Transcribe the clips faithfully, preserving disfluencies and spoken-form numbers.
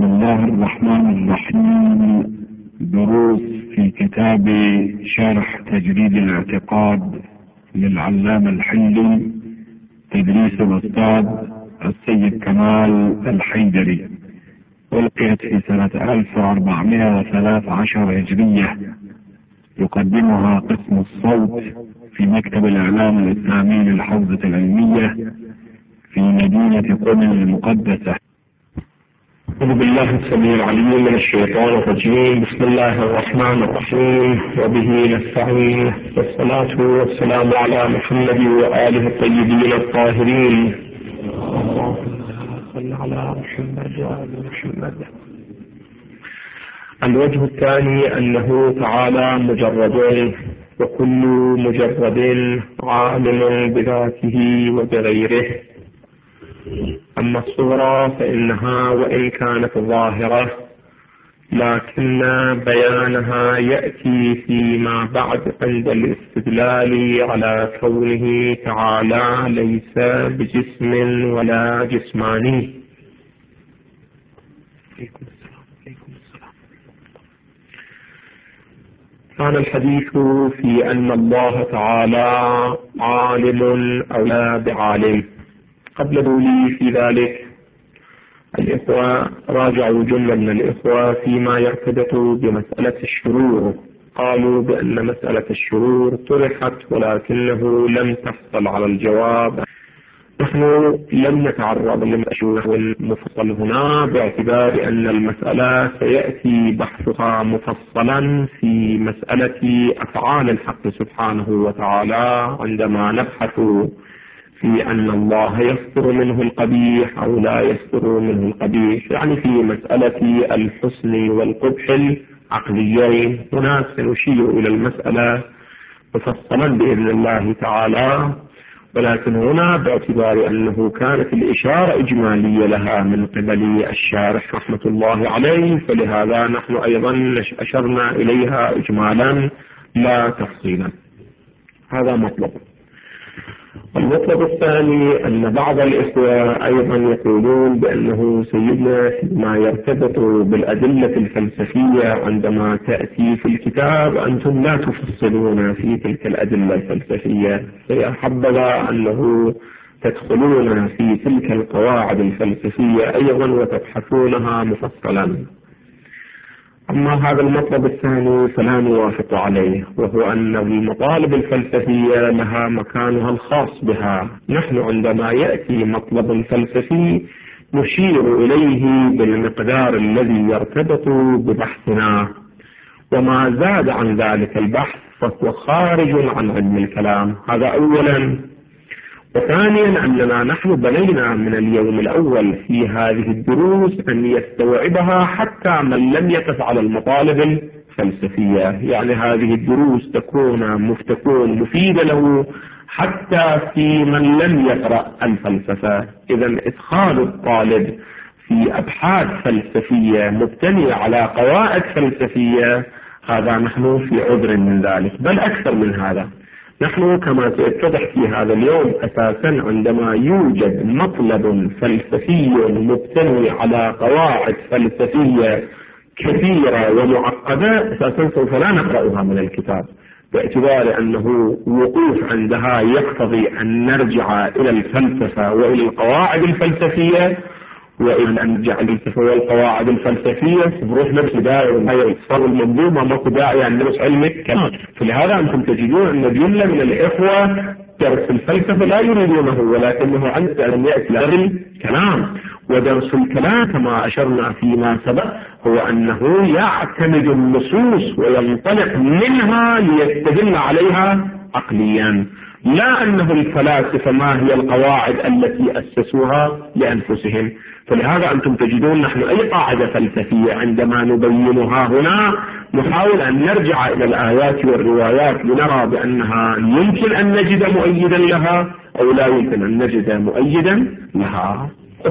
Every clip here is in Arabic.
بسم الله الرحمن الرحيم. دروس في كتاب شرح تجريد الاعتقاد للعلامة الحلي، تدريس الأستاذ السيد كمال الحيدري، ألقيت في سنة ألف وأربعمائة وثلاثة عشر هجرية. يقدمها قسم الصوت في مكتب الإعلام الإسلامي للحوزة العلمية في مدينة قم المقدسة. أعوذ بالله السميع العليم من الشيطان الرجيم. بسم الله الرحمن الرحيم، وبه نستعين، والصلاة والسلام على محمد وآله الطيبين الطاهرين. اللهم صل على محمد وآل محمد. الوجه الثاني أنه تعالى مجرد، وكل مجرد عالم بذاته وبغيره. أما الصورة فإنها وإن كانت ظاهرة لكن بيانها يأتي فيما بعد عند الاستدلال على كونه تعالى ليس بجسم ولا جسماني. كان الحديث في أن الله تعالى عالم أو لا بعالم. قبل دولي في ذلك الإخوة راجعوا جملة من الإخوة فيما يرتبط بمسألة الشرور. قالوا بأن مسألة الشرور طرحت ولكنه لم تحصل على الجواب. نحن لم نتعرض للمشروع المفصل هنا باعتبار أن المسألة سيأتي بحثها مفصلا في مسألة أفعال الحق سبحانه وتعالى عندما نبحث في أن الله يصدر منه القبيح أو لا يصدر منه القبيح، يعني في مسألة الحسن والقبح العقليين. هناك سنشير إلى المسألة مفصلا بإذن الله تعالى، ولكن هنا باعتبار أنه كانت الإشارة إجمالية لها من قبل الشارح رحمة الله عليه، فلهذا نحن أيضا أشرنا إليها إجمالا لا تفصيلا. هذا مطلب. المطلب الثاني أن بعض الإخوة أيضا يقولون بأنه سيدنا فيما يرتبط بالأدلة الفلسفية عندما تأتي في الكتاب أنتم لا تفصلون في تلك الأدلة الفلسفية، فيا حبذا أنه تدخلون في تلك القواعد الفلسفية أيضا وتبحثونها مفصلا. أما هذا المطلب الثاني فلا نوافق عليه، وهو أن المطالب الفلسفية لها مكانها الخاص بها. نحن عندما يأتي مطلب فلسفي نشير إليه بالمقدار الذي يرتبط ببحثنا، وما زاد عن ذلك البحث فهو خارج عن علم الكلام. هذا أولا. وثانيا أننا نحن بنينا من اليوم الأول في هذه الدروس أن يستوعبها حتى من لم يقف على المطالب الفلسفية، يعني هذه الدروس تكون تكون مفيدة له حتى في من لم يقرأ الفلسفة. إذا إدخال الطالب في أبحاث فلسفية مبتنية على قواعد فلسفية هذا نحن في عذر من ذلك، بل أكثر من هذا. نحن كما سيتضح في هذا اليوم أساسا عندما يوجد مطلب فلسفي مبتني على قواعد فلسفية كثيرة ومعقدة أساسا سوف لا نقرأها من الكتاب، باعتبار أنه وقوف عندها يقتضي أن نرجع إلى الفلسفة وإلى القواعد الفلسفية، وإن أن نرجع إلى الفلسفة والقواعد الفلسفية بروح نفس داعي والهيئة صار المنظومة ما داعي أن ندرس علم الكلام. فلهذا أنتم تجدون أن جملة من الإخوة درس الفلسفة لا يريدونه، ولكنه عند أن يأتي لغي الكلام. ودرس الكلام كما أشرنا فيما سبق هو أنه يعتمد النصوص وينطلق منها ليستدل عليها عقليا، لا أنه الفلاسفة ما هي القواعد التي أسسوها لأنفسهم. فلهذا أنتم تجدون نحن أي قاعدة فلسفية عندما نبينها هنا نحاول أن نرجع إلى الآيات والروايات لنرى بأنها يمكن أن نجد مؤيدا لها أو لا يمكن أن نجد مؤيدا لها.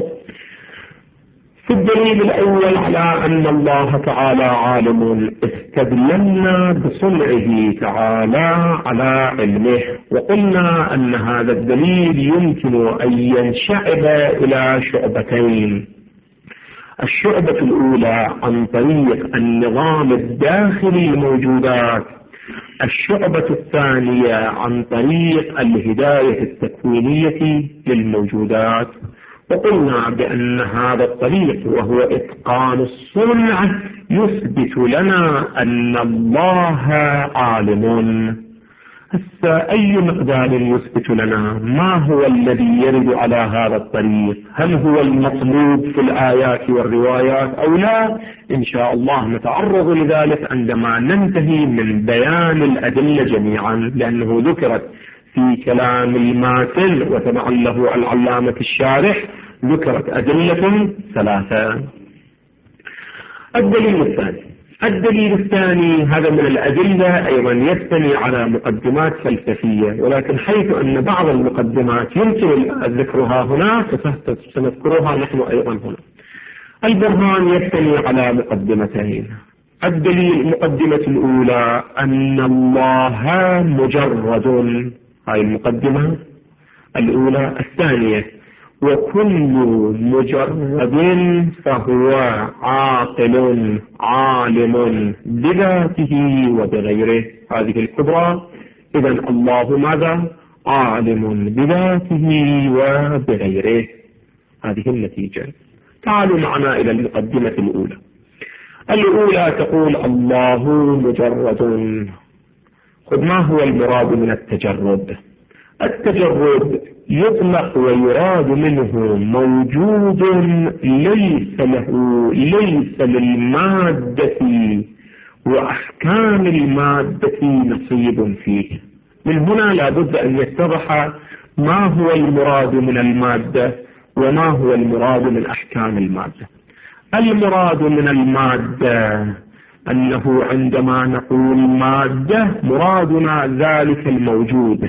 في الدليل الأول على أن الله تعالى عالم استدللنا بصنعه تعالى على علمه، وقلنا أن هذا الدليل يمكن أن ينشعب إلى شعبتين. الشعبة الأولى عن طريق النظام الداخلي للموجودات، الشعبة الثانية عن طريق الهداية التكوينية للموجودات. وقلنا بأن هذا الطريق وهو إتقان الصنع يثبت لنا أن الله عالم. أي مقدار يثبت لنا؟ ما هو الذي يرد على هذا الطريق؟ هل هو المطلوب في الآيات والروايات أو لا؟ إن شاء الله نتعرض لذلك عندما ننتهي من بيان الأدلة جميعا، لأنه ذكرت في كلام الماتن وتبع له العلامة الشارح ذكرت أدلة ثلاثة. الدليل الثاني الدليل الثاني هذا من الأدلة أيضا يبتني على مقدمات فلسفية، ولكن حيث أن بعض المقدمات يمكن ذكرها هنا سنذكرها نحن أيضا هنا. البرهان يبتني على مقدمتين. الدليل المقدمة الأولى أن الله مجرد، هاي المقدمة الأولى. الثانية وكل مجرد فهو عاقل عالم بذاته وبغيره، هذه الكبرى. إذا الله ماذا؟ عالم بذاته وبغيره، هذه النتيجة. تعالوا معنا إلى المقدمة الأولى. الأولى تقول الله مجرد. خذ ما هو المراد من التجرد؟ التجرد يطلق ويراد منه موجود ليس له ليس للمادة وأحكام المادة نصيب فيه. من هنا لابد أن يتضح ما هو المراد من المادة وما هو المراد من أحكام المادة. المراد من المادة أنه عندما نقول مادة مرادنا ذلك الموجود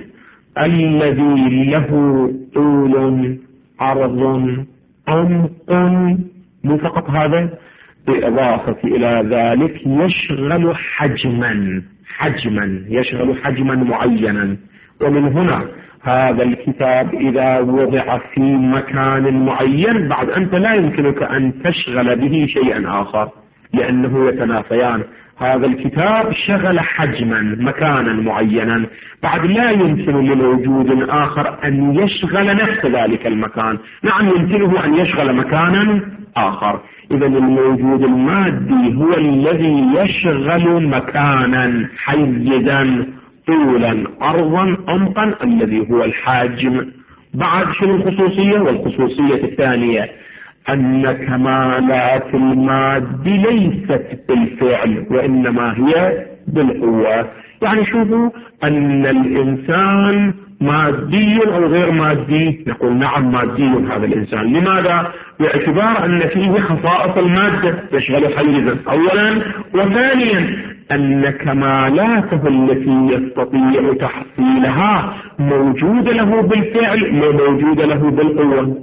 الذي له طول عرض عمق، مو فقط هذا، بالإضافة إلى ذلك يشغل حجما حجما يشغل حجما معينا. ومن هنا هذا الكتاب إذا وضع في مكان معين بعد أنت لا يمكنك أن تشغل به شيئا آخر لأنه يتنافيان. هذا الكتاب شغل حجما مكانا معينا، بعد لا يمكن لموجود آخر أن يشغل نفس ذلك المكان. نعم يمكنه أن يشغل مكانا آخر. إذا الموجود المادي هو الذي يشغل مكانا حيزا طولا عرضا عمقا الذي هو الحجم. بعد شنو الخصوصية؟ والخصوصية الثانية أن كمالات المادة ليست بالفعل وإنما هي بالقوة. يعني شوفوا أن الإنسان مادي أو غير مادي؟ نقول نعم مادي هذا الإنسان. لماذا؟ باعتبار أن فيه خصائص المادة يشغل حيزا أولا، وثانيا أن كمالاته التي يستطيع تحصيلها موجودة له بالفعل وموجودة له بالقوة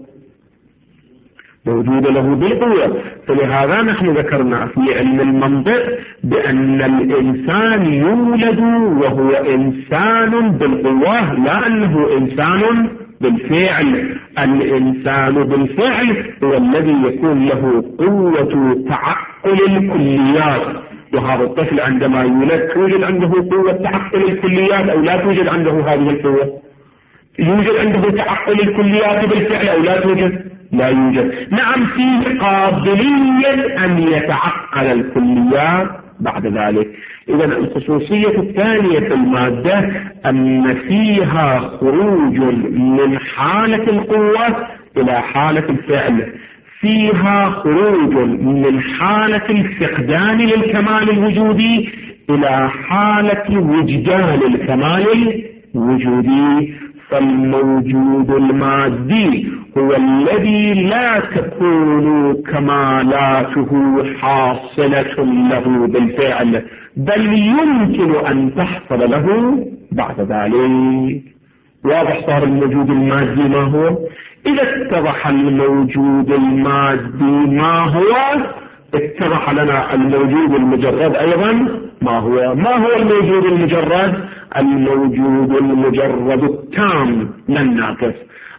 موجودة له بالقوة. فلهذا نحن ذكرنا في علم المنطق بأن الإنسان يولد وهو إنسان بالقوة، لا أنه إنسان بالفعل. الإنسان بالفعل هو الذي يكون له قوة تعقل الكليات، وهذا الطفل عندما يولد توجد عنده قوة تعقل الكليات أو لا توجد عنده هذه القوة؟ يوجد عنده تعقل الكليات بالفعل أو لا توجد؟ لا يوجد. نعم فيه قابلية أن يتعقل الكليات بعد ذلك. إذا الخصوصية الثانية في المادة أن فيها خروج من حالة القوة إلى حالة الفعل، فيها خروج من حالة الفقدان للكمال الوجودي إلى حالة وجدان الكمال الوجودي. فالموجود المادي هو الذي لا تكون كمالاته حاصلة له بالفعل، بل يمكن أن تحصل له بعد ذلك. واضح صار الموجود المادي ما هو؟ إذا اتضح الموجود المادي ما هو، اتضح لنا الموجود المجرد أيضا ما هو. ما هو الموجود المجرد؟ الموجود المجرد التام لا الناقص.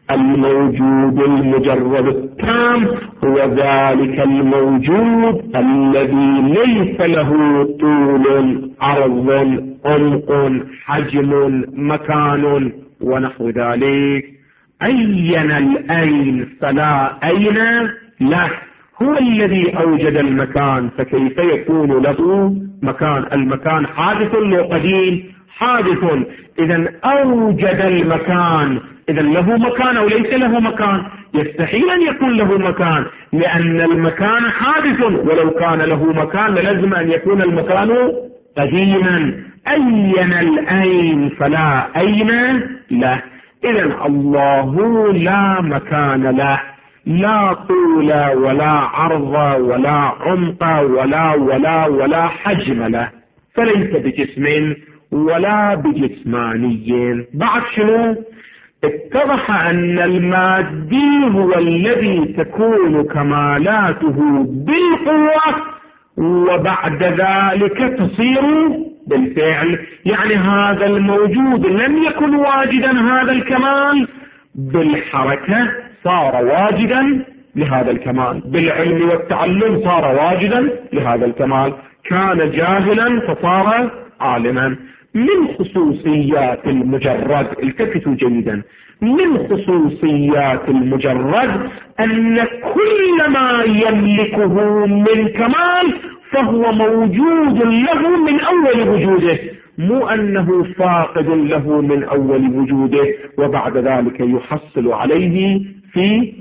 الموجود المجرد التام هو ذلك الموجود الذي ليس له طول، عرض، عمق، حجم، مكان ونحو ذلك. أين الأين فلا أين له، هو الذي أوجد المكان، فكيف يكون له مكان؟ المكان حادث لو قديم حادث، إذا أوجد المكان، إذا له مكان أو ليس له مكان؟ يستحيل أن يكون له مكان، لأن المكان حادث، ولو كان له مكان لازم أن يكون المكان قديما. أين الأين فلا أين له، إذا الله لا مكان له، لا طول ولا عرض ولا عمق ولا ولا ولا حجم له، فليس بجسم ولا بجسماني. بعد شنو؟ اتضح أن المادي هو الذي تكون كمالاته بالقوة، وبعد ذلك تصير بالفعل. يعني هذا الموجود لم يكن واجدا هذا الكمال، بالحركة صار واجدا لهذا الكمال، بالعلم والتعلم صار واجدا لهذا الكمال، كان جاهلا فصار عالما. من خصوصيات المجرد، التفتوا جيدا، من خصوصيات المجرد أن كل ما يملكه من كمال فهو موجود له من أول وجوده، مو أنه فاقد له من أول وجوده وبعد ذلك يحصل عليه في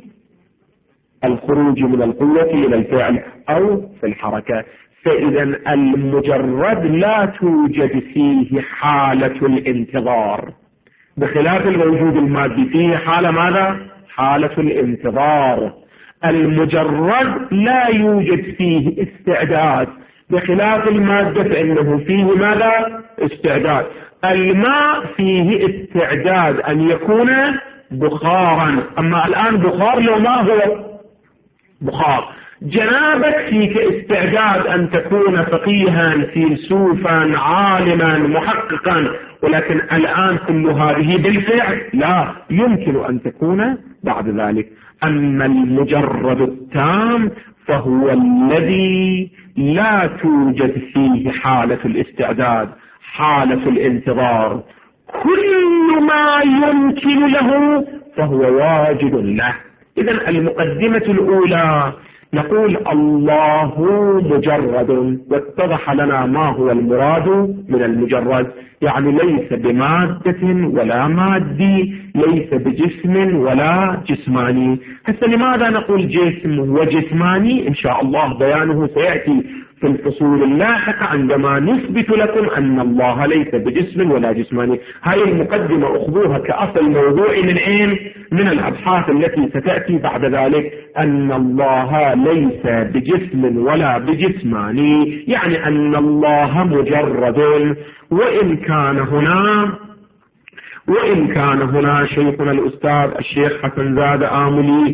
الخروج من القوة إلى الفعل أو في الحركة. فإذا المجرد لا توجد فيه حالة الانتظار، بخلاف الموجود المادي فيه حالة ماذا؟ حالة الانتظار. المجرد لا يوجد فيه استعداد، بخلاف المادة فإنه فيه ماذا؟ استعداد. الماء فيه استعداد أن يكون بخارا، أما الآن بخار لو ما هو بخار. جنابك فيك استعداد أن تكون فقيها فيلسوفا عالما محققا، ولكن الآن كل هذه بالفعل لا يمكن أن تكون بعد ذلك. أما المجرد التام فهو الذي لا توجد فيه حالة الاستعداد، حالة الانتظار، كل ما يمكن له فهو واجد له. إذن المقدمة الأولى نقول الله مجرد، واتضح لنا ما هو المراد من المجرد، يعني ليس بمادة ولا مادي، ليس بجسم ولا جسماني. هسه لماذا نقول جسم وجسماني؟ إن شاء الله بيانه سيأتي في الفصول اللاحقة عندما نثبت لكم أن الله ليس بجسم ولا جسماني. هاي المقدمة أخذوها كأصل موضوعي من أين؟ من الأبحاث التي ستأتي بعد ذلك، أن الله ليس بجسم ولا بجسماني، يعني أن الله مجرد. وإن كان هنا وإن كان هنا شيخنا الأستاذ الشيخ حسن زاد آملي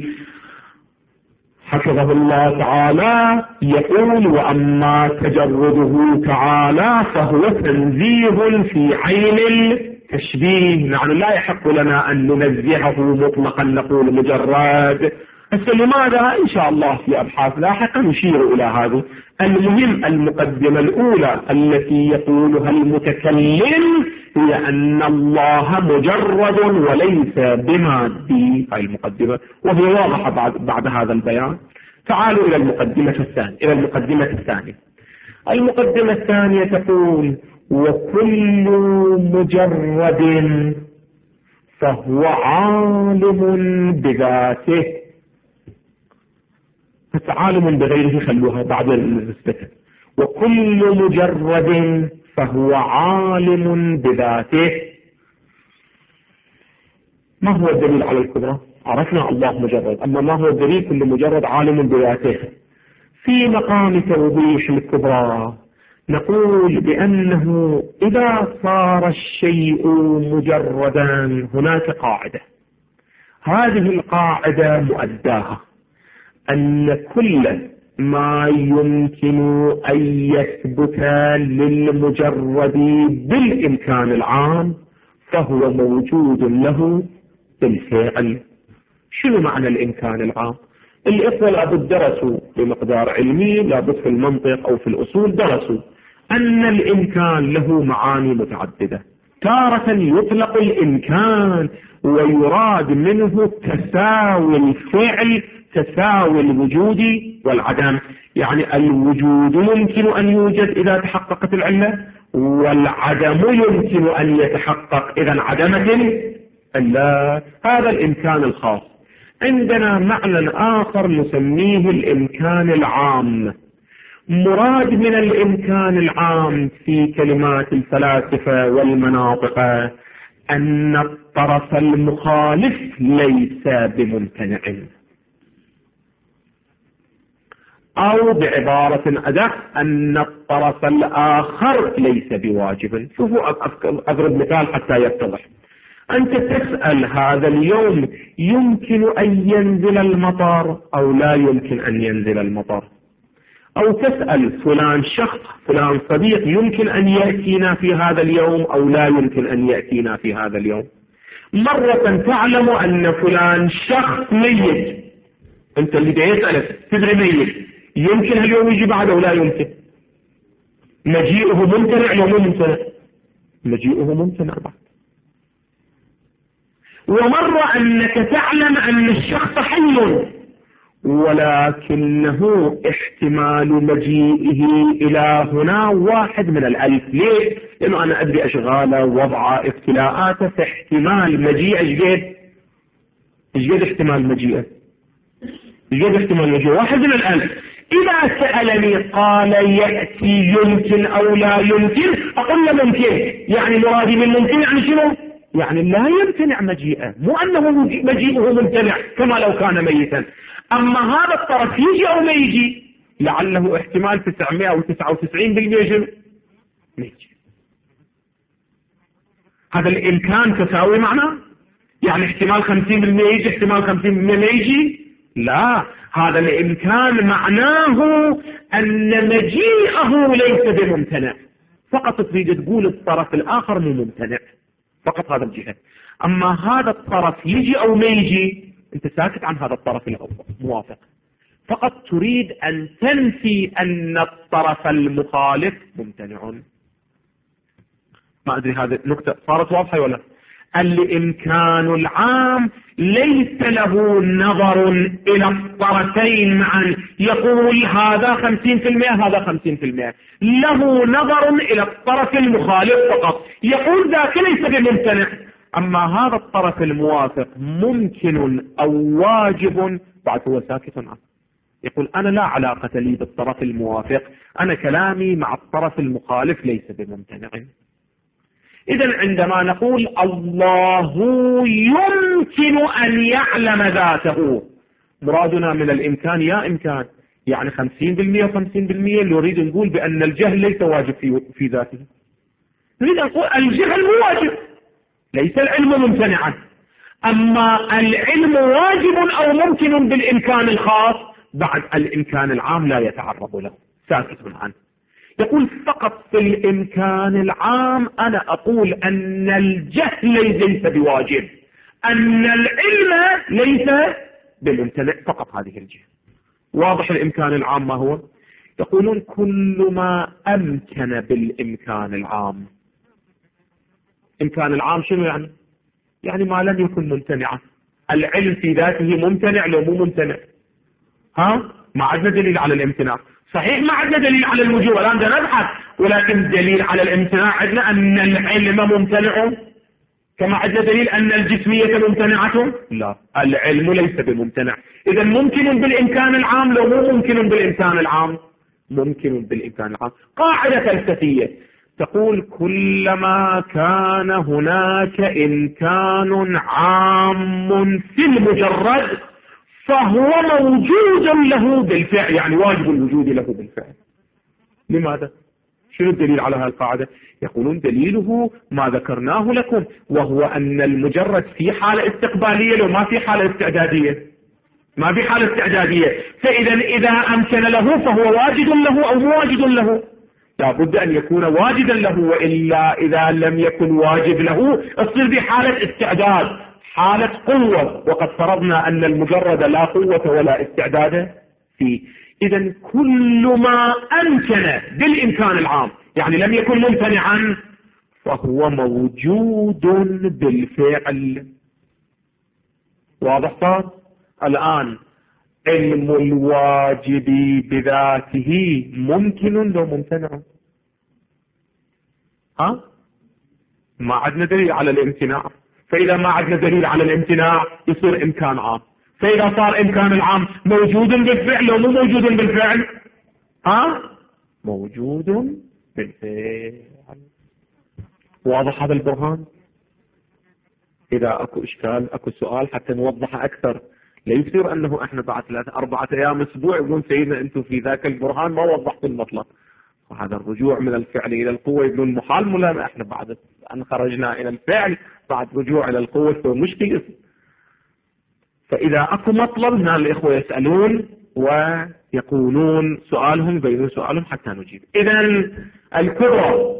حفظه الله تعالى يقول: وأما تجرده تعالى فهو تنزيه في عين التشبيه. نحن لا يحق لنا أن ننزهه مطلقا نقول مجرد. بس لماذا؟ إن شاء الله في أبحاث لاحقة نشير إلى هذا. المهم المقدمة الأولى التي يقولها المتكلم هي أن الله مجرد وليس بمادي. هاي المقدمة وهي واضحة بعد, بعد هذا البيان. تعالوا إلى المقدمة الثانية. إلى المقدمة الثانية المقدمة الثانية تقول: وكل مجرد فهو عالم بذاته. عالم بغيره خلوها بعد النسبة. وكل مجرد فهو عالم بذاته. ما هو الدليل على القدرة؟ عرفنا الله مجرد، أما ما هو الدليل؟ كل مجرد عالم بذاته. في مقام توضيح الكبرى نقول بأنه إذا صار الشيء مجردا هناك قاعدة، هذه القاعدة مؤداها أن كل ما يمكن أن يثبت للمجرد بالإمكان العام فهو موجود له بالفعل. شنو معنى الإمكان العام؟ الإخوة لابد درسوا بمقدار علمي، لابد في المنطق أو في الأصول درسوا أن الإمكان له معاني متعددة. تارة يطلق الإمكان ويراد منه تساوي الفعل، تساوي الوجود والعدم، يعني الوجود يمكن أن يوجد إذا تحققت العلة، والعدم يمكن أن يتحقق إذا انعدمت العلة. هذا الإمكان الخاص. عندنا معنى آخر نسميه الإمكان العام. مراد من الإمكان العام في كلمات الفلاسفة والمناطق أن الطرف المخالف ليس بممتنع، أو بعبارة أدق أن الطرف الآخر ليس بواجب. شوفوا أضرب مثال حتى يتضح. أنت تسأل هذا اليوم يمكن أن ينزل المطر أو لا يمكن أن ينزل المطر، أو تسأل فلان شخص فلان صديق يمكن أن يأتينا في هذا اليوم أو لا يمكن أن يأتينا في هذا اليوم. مرة تعلم أن فلان شخص ميت، أنت اللي بيسألك تدري ميت، يمكن هاليوم يجي بعد أو لا يمكن. مجيئه ممتنع لو مو ممتنع؟ مجيئه ممتنع بعد. ومرة أنك تعلم أن الشخص حي ولكنه احتمال مجيئه إلى هنا واحد من الألف. ليه؟ لأنه أنا أدري أشغاله وضعه ابتلاءاته، فاحتمال مجيئه ايش قد احتمال مجيئه ايش قد احتمال مجيئه واحد من الألف. إذا سألني قال يأتي يمكن أو لا يمكن، أقول له ممكن، يعني مرادي من ممكن يعني شنو؟ يعني لا يمتنع مجيئه، مو أنه مجيئه ممتنع كما لو كان ميتا. أما هذا الطرف يجي أو ما يجي، لعله احتمال تسعمائة أو تسعة وتسعين بالمئة ما يجي. هذا الإمكان تساوي معناه، يعني احتمال خمسين بالمئة يجي احتمال خمسين بالمئة ما يجي. لا، هذا الإمكان معناه أن مجيئه ليس بممتنع، فقط تريد تقول الطرف الآخر مو ممتنع، فقط هذا الجهة. أما هذا الطرف يجي أو ما يجي أنت ساكت عن هذا الطرف الموافق، فقط تريد أن تنفي أن الطرف المخالف ممتنع. ما أدري هذه نقطة صارت واضحة ولا؟ الإمكان العام ليس له نظر إلى الطرفين معا، يقول هذا خمسين في المئة هذا خمسين في المئة، له نظر إلى الطرف المخالف فقط، يقول ذاك ليس بممتنع. أما هذا الطرف الموافق ممكن أو واجب بعد هو ساكت عنه، يقول أنا لا علاقة لي بالطرف الموافق، أنا كلامي مع الطرف المخالف ليس بممتنع. إذن عندما نقول الله يمكن أن يعلم ذاته، مرادنا من الإمكان يا إمكان يعني خمسين بالمئة وخمسين بالمئة، اللي نريد نقول بأن الجهل ليس واجب في, في ذاته. نريد أن نقول الجهل مو واجب، ليس العلم ممتنعا. أما العلم واجب أو ممكن بالإمكان الخاص، بعد الإمكان العام لا يتعرض له، ساكت عنه. يقول فقط في الإمكان العام أنا أقول أن الجهل ليس بواجب، أن العلم ليس بالممتنع، فقط هذه الجهة. واضح الإمكان العام ما هو؟ يقولون كل ما أمكن بالإمكان العام. إمكان العام شنو يعني؟ يعني ما لم يكن ممتنعا. العلم في ذاته ممتنع لو مو ممتنع؟ ها؟ ما عندنا دليل على الامتناع. صحيح ما عندنا دليل على الوجوب، الآن بدنا نبحث، ولكن دليل على الامتناع عندنا أن العلم ممتنع كما عندنا دليل أن الجسمية ممتنعة. لا، العلم ليس بممتنع. إذا ممكن بالإمكان العام لو مو ممكن بالإمكان العام؟ ممكن بالإمكان العام. قاعدة فلسفية تقول كلما كان هناك إمكان عام في المجرد فهو موجود له بالفعل، يعني واجب الوجود له بالفعل. لماذا؟ شنو الدليل على هذه القاعدة؟ يقولون دليله ما ذكرناه لكم، وهو أن المجرد في حالة استقبالية لو ما في حالة استعدادية، ما في حالة استعدادية، فإذا إذا أمكن له فهو واجد له أو مواجد له، لابد أن يكون واجدا له، وإلا إذا لم يكن واجب له تصير بحالة استعداد. حالة قوة، وقد فرضنا أن المجرد لا قوة ولا استعداد فيه. إذا كل ما أمكن بالإمكان العام، يعني لم يكن ممتنعا، فهو موجود بالفعل. واضح صار؟ الآن علم الواجب بذاته ممكن لو ممتنع؟ ها؟ ما عندنا دليل على الامتناع، فإذا ما عندنا دليل على الامتناع يصير إمكان عام. فإذا صار إمكان العام موجود بالفعل أو مو موجود بالفعل؟ ها؟ موجود بالفعل. واضح هذا البرهان؟ إذا أكو إشكال أكو سؤال حتى نوضح أكثر، لا يصير أنه إحنا بعد ثلاثة أربعة أيام أسبوع يقولون سيدنا أنتم في ذاك البرهان ما وضحتوا المطلب. وهذا الرجوع من الفعل إلى القوة يقولون محال، ملا إحنا بعد أن خرجنا إلى الفعل بعد رجوع إلى القوة يصير مشكلة. فإذا أكو مطلب هنا الإخوة يسألون ويقولون سؤالهم بين سؤالهم حتى نجيب. إذا الكبرى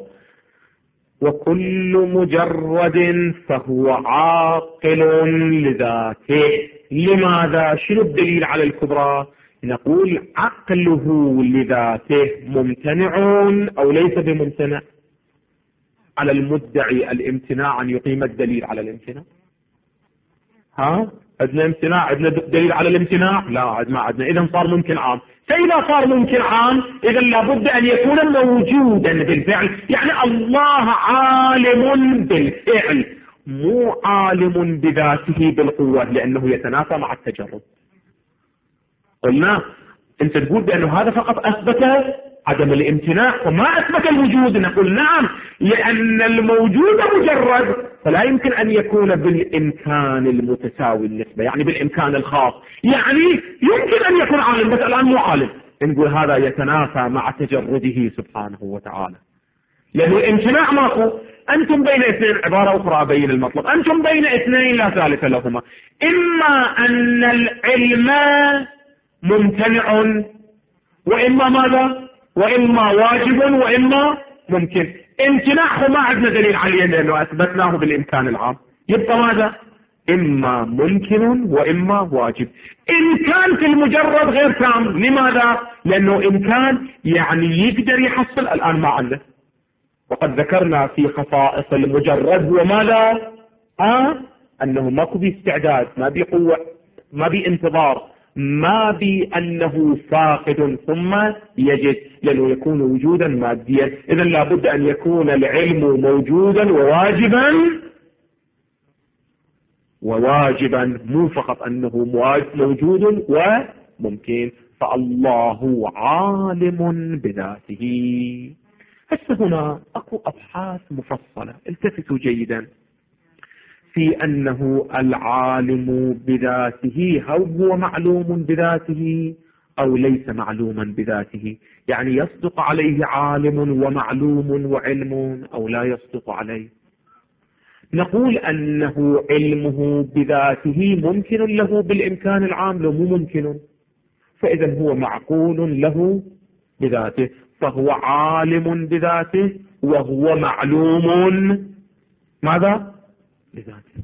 وكل مجرد فهو عاقل لذاته. لماذا؟ شنو الدليل على الكبرى؟ نقول عقله لذاته ممتنع أو ليس بممتنع؟ على المدعي الامتناع أن يقيم الدليل على الامتناع. ها؟ عندنا امتناع، عندنا دليل على الامتناع؟ لا ما عندنا. إذا صار ممكن عام. فإذا صار ممكن عام إذا لابد أن يكون موجودا بالفعل. يعني الله عالم بالفعل مو عالم بذاته بالقوة، لأنه يتنافى مع التجرد. قلنا أنت تقول بأنه هذا فقط أثبت عدم الامتناع وما أثبت الوجود. نقول نعم، لأن الموجود مجرد فلا يمكن أن يكون بالإمكان المتساوي النسبة، يعني بالإمكان الخاص. يعني يمكن أن يكون عالم بس الآن مو عالم. نقول هذا يتنافى مع تجرده سبحانه وتعالى، لأنه الامتناع ماكو. أنتم بين اثنين، عبارة أخرى بين المطلب، أنتم بين اثنين لا ثالث لهما. إما أن العلم ممتنع وإما ماذا؟ وإما واجب وإما ممكن. امتناعه ما عندنا دليل عليه لأنه أثبتناه بالإمكان العام. يبقى ماذا؟ إما ممكن وإما واجب. إمكان في المجرد غير تام. لماذا؟ لأنه إمكان يعني يقدر يحصل، الآن ما عنده. وقد ذكرنا في خصائص المجرد وماذا؟ آه أنه ماكو باستعداد، ما بقوة، ما بانتظار، ما بأنه فاقد ثم يجد، لأنه يكون وجودا ماديا. إذن لابد أن يكون العلم موجودا وواجبا وواجبا مو فقط أنه موجود وممكن. فالله عالم بذاته. هسه هنا أكو أبحاث مفصلة، التفتوا جيدا، في أنه العالم بذاته هل هو معلوم بذاته أو ليس معلوما بذاته. يعني يصدق عليه عالم ومعلوم وعلم أو لا يصدق عليه. نقول أنه علمه بذاته ممكن له بالإمكان العام لو مو ممكن، فإذا هو معقول له بذاته، فهو عالم بذاته وهو معلوم ماذا؟ بذاته.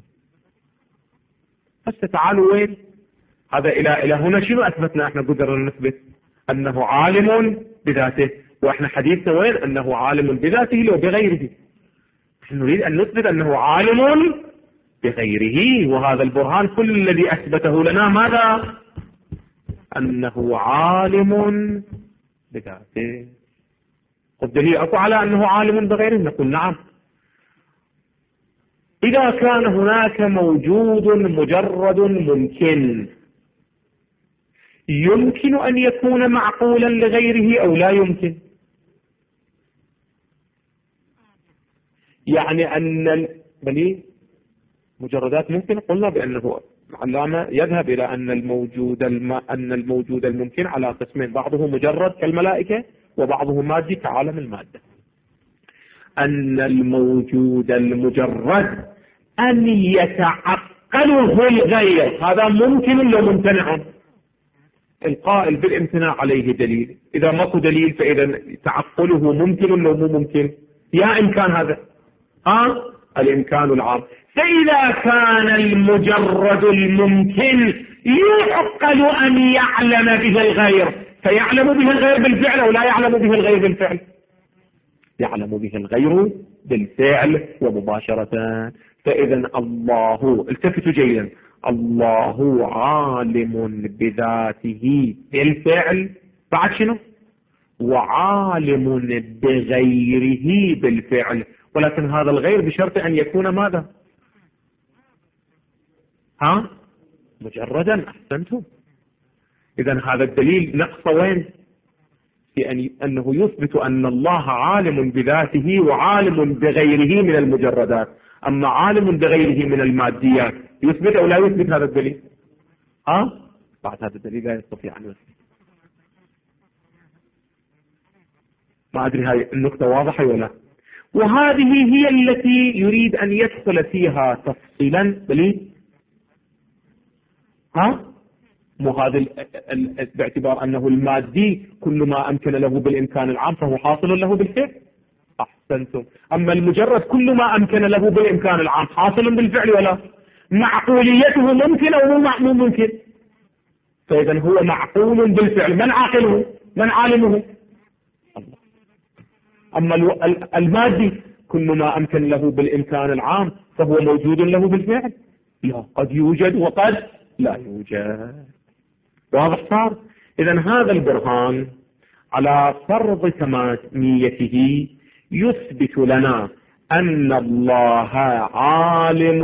هسه تعالوا وين هذا إلى إلى هنا شنو أثبتنا؟ احنا قدرنا نثبت أنه عالم بذاته، وإحنا حديثنا وين؟ أنه عالم بذاته لو بغيره. نحن نريد أن نثبت أنه عالم بغيره، وهذا البرهان كل الذي أثبته لنا ماذا؟ أنه عالم بذاته. والدليل أكو على أنه عالم بغيره؟ نقول نعم. إذا كان هناك موجود مجرد ممكن، يمكن أن يكون معقولا لغيره أو لا يمكن؟ يعني أن بني مجردات ممكن، قلنا بأنه علامة يذهب إلى أن الموجود الم... أن الموجود الممكن على قسمين، بعضه مجرد كالملائكة وبعضه مادي كعالم المادة. أن الموجود المجرد أن يتعقله الغير هذا ممكن لو ممتنع. القائل بالامتناع عليه دليل، إذا ماكو دليل فإذا تعقله ممكن لو مو ممكن. يا إمكان هذا آه الإمكان العام. فإذا كان المجرد الممكن يعقل أن يعلم به الغير، فيعلم به الغير بالفعل أو لا يعلم به الغير بالفعل؟ يعلم به الغير بالفعل ومباشرة. فإذا الله، التفتوا جيدا، الله عالم بذاته بالفعل، بعد شنو؟ وعالم بغيره بالفعل، ولكن هذا الغير بشرط أن يكون ماذا؟ ها؟ مجردا. أحسنتم. إذن هذا الدليل نقص وين؟ في أن أنه يثبت أن الله عالم بذاته وعالم بغيره من المجردات، أما عالم بغيره من الماديات يثبت أو لا يثبت هذا الدليل؟ ها؟ بعد هذا الدليل لا يستطيع أن يثبت. ما أدري هاي النقطة واضحة ولا؟ وهذه هي التي يريد أن يدخل فيها تفصيلا بلي ها؟ مو هذا باعتبار أنه المادي كل ما أمكن له بالإمكان العام فهو حاصل له بالفعل. أحسنتم. أما المجرد كل ما أمكن له بالإمكان العام حاصل بالفعل ولا؟ معقوليته ممكن أو مو ممكن؟ فإذا هو معقول بالفعل. من عاقله؟ من عالمه؟ الله. أما المادي كل ما أمكن له بالإمكان العام فهو موجود له بالفعل؟ لا، قد يوجد وقد لا يوجد. واضح صار؟ إذن هذا البرهان على فرض تماميته يثبت لنا أن الله عالم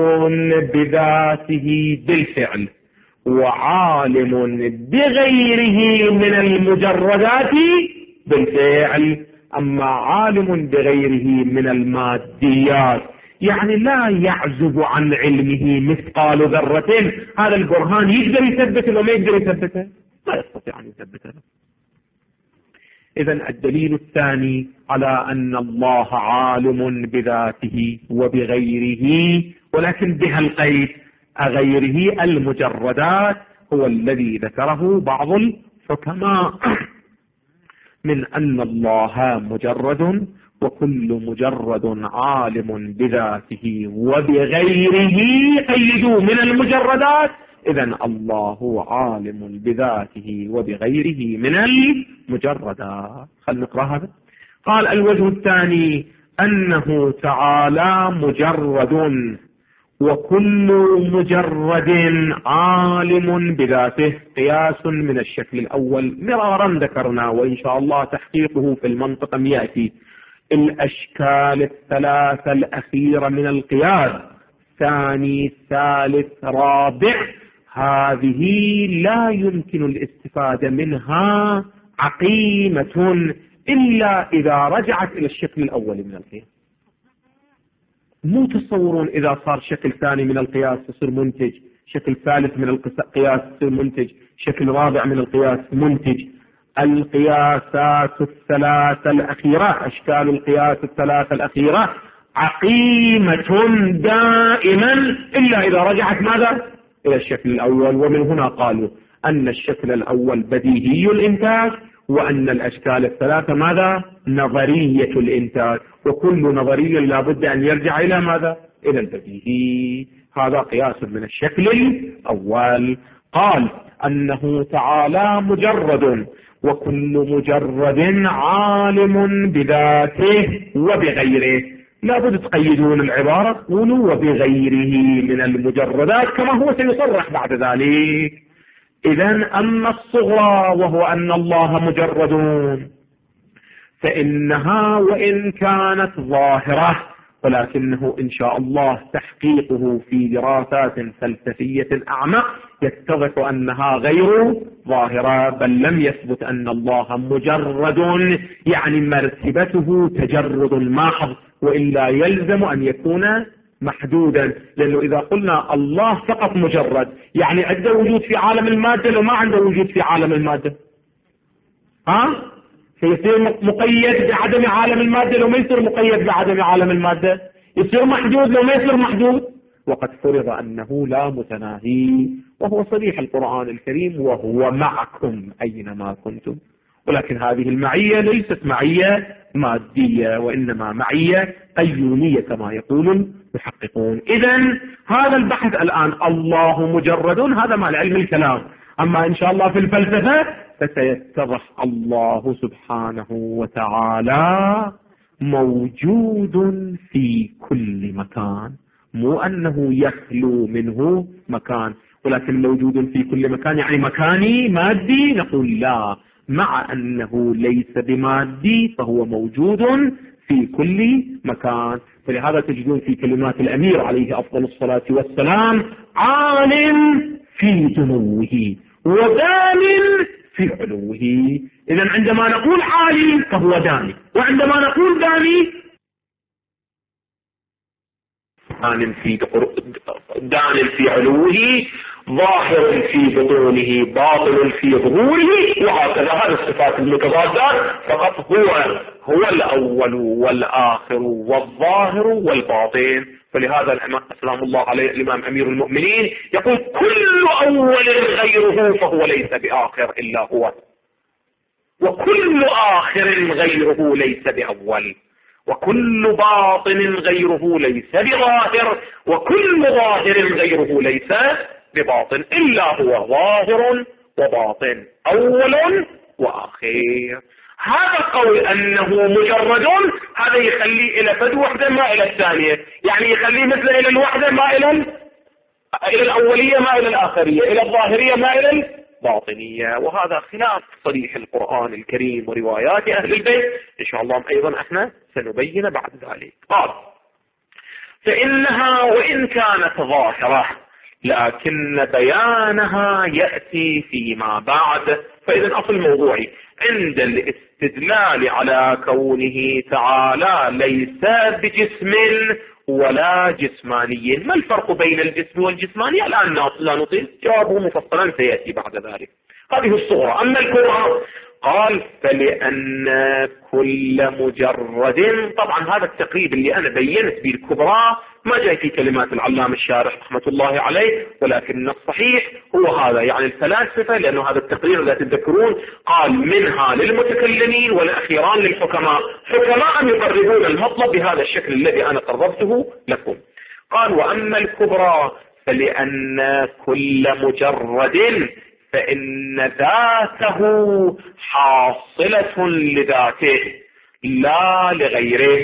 بذاته بالفعل وعالم بغيره من المجردات بالفعل. أما عالم بغيره من الماديات يعني لا يعزب عن علمه مثقال ذرة، هذا البرهان يقدر يثبته ولا ما يقدر يثبته؟ لا يستطيع أن يثبته. إذن الدليل الثاني على أن الله عالم بذاته وبغيره، ولكن بها القيد أغيره المجردات، هو الذي ذكره بعض الحكماء من أن الله مجرد وكل مجرد عالم بذاته وبغيره قيدوا من المجردات. إذن الله عالم بذاته وبغيره من المجردات. خلنا نقرأ هذا. قال الوجه الثاني أنه تعالى مجرد وكل مجرد عالم بذاته، قياس من الشكل الأول مرارا ذكرنا، وإن شاء الله تحقيقه في المنطق يأتي. الأشكال الثلاثة الأخيرة من القياس، ثاني ثالث رابع، هذه لا يمكن الاستفادة منها عقيمة إلا إذا رجعت إلى الشكل الأول من القياس. مو تصورون إذا صار شكل ثاني من القياس يصير منتج، شكل ثالث من القياس يصير منتج، شكل رابع من القياس منتج. القياسات الثلاثة الأخيرة، أشكال القياس الثلاثة الأخيرة عقيمة دائما إلا إذا رجعت ماذا؟ إلى الشكل الأول. ومن هنا قالوا أن الشكل الأول بديهي الإنتاج، وأن الأشكال الثلاثة ماذا؟ نظرية الإنتاج، وكل نظرية لابد أن يرجع إلى ماذا؟ إلى البديهي. هذا قياس من الشكل الأول. قال أنه تعالى مجرد وكل مجرد عالم بذاته وبغيره. لابد تقيدون العبارة، قولوا وبغيره من المجردات كما هو سيصرح بعد ذلك. إذن أما الصغرى وهو أن الله مجرد فإنها وإن كانت ظاهرة، ولكنه إن شاء الله تحقيقه في دراسات فلسفية أعمق يتضح أنها غير ظاهرة، بل لم يثبت أن الله مجرد يعني مرتبته تجرد محض، وإلا يلزم أن يكون محدودا. لأنه إذا قلنا الله فقط مجرد يعني عنده وجود في عالم المادة لو ما عنده وجود في عالم المادة، ها؟ فيصير مقيد بعدم عالم المادة لو ما يصير مقيد بعدم عالم المادة، يصير محدود لو ما يصير محدود. وقد فرض أنه لا متناهي، وهو صريح القرآن الكريم وهو معكم أينما كنتم. ولكن هذه المعية ليست معية مادية وإنما معية قيومية كما يقول المحققون. إذن هذا البحث الآن الله مجرد، هذا مع العلم الكلام. أما إن شاء الله في الفلسفة فسيتضح الله سبحانه وتعالى موجود في كل مكان، مو أنه يخلو منه مكان، ولكن موجود في كل مكان يعني مكاني مادي. نقول لا، مع أنه ليس بمادي فهو موجود في كل مكان. فلهذا تجدون في كلمات الأمير عليه أفضل الصلاة والسلام عالم في دنوه ودان في علوه. إذن عندما نقول عالم فهو داني، وعندما نقول داني دان في دان في علوه، ظاهر في بطونه، باطن في ظهوره، وهكذا. هذه الصفات المتضادة، فقط هو هو الأول والآخر والظاهر والباطن. فلهذا الإمام سلام الله عليه الإمام أمير المؤمنين يقول كل أول غيره فهو ليس بآخر إلا هو، وكل آخر غيره ليس بأول، وكل باطن غيره ليس بظاهر، وكل ظاهر غيره ليس بباطن، إلا هو ظاهر وباطن، أول وآخر. هذا قول أنه مجرد، هذا يخليه إلى فد وحدة ما إلى الثانية، يعني يخليه مثل إلى الوحدة ما إلى إلى الأولية ما إلى الآخرية، إلى الظاهرية ما إلى الباطنية. وهذا خلاف صريح القرآن الكريم وروايات أهل البيت، إن شاء الله أيضا احنا سنبين بعد ذلك. قال فإنها وإن كانت ظاهرة لكن بيانها يأتي فيما بعد. فإذا أصل موضوعي عند الاستدلال على كونه تعالى ليس بجسم ولا جسماني. ما الفرق بين الجسم والجسماني؟ الآن لا نطيل، جوابه مفصلا سيأتي بعد ذلك. هذه الصورة. أما الكبرى قال فلأن كل مجرد، طبعا هذا التقريب اللي أنا بينت به الكبرى ما جاء في كلمات العلامة الشارح رحمة الله عليه، ولكن الصحيح هو هذا، يعني الفلاسفة، لأنه هذا التقرير لا تذكرون قال منها للمتكلمين والأخيران للحكماء، حكماء يقربون المطلب بهذا الشكل الذي أنا قربته لكم. قال وأما الكبرى فلأن كل مجرد فإن ذاته حاصلة لذاته لا لغيره،